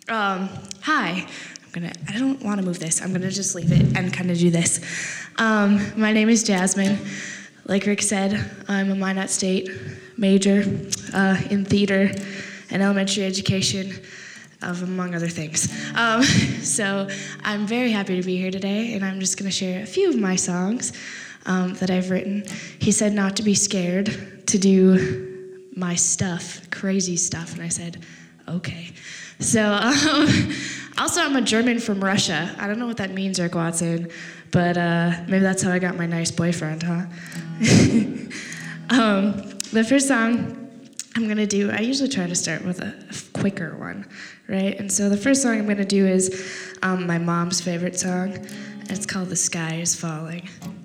Hi. I don't want to move this. I'm gonna just leave it and kind of do this. My name is Jasmine. Like Rick said, I'm a Minot State major in theater and elementary education, among other things. So I'm very happy to be here today, and I'm just gonna share a few of my songs that I've written. He said not to be scared to do my stuff, crazy stuff, and I said, okay. So, also I'm a German from Russia. I don't know what that means, Rick Watson, but maybe that's how I got my nice boyfriend, huh? The first song I'm gonna do, I usually try to start with a quicker one, right? And so the first song I'm gonna do is my mom's favorite song. It's called The Sky is Falling.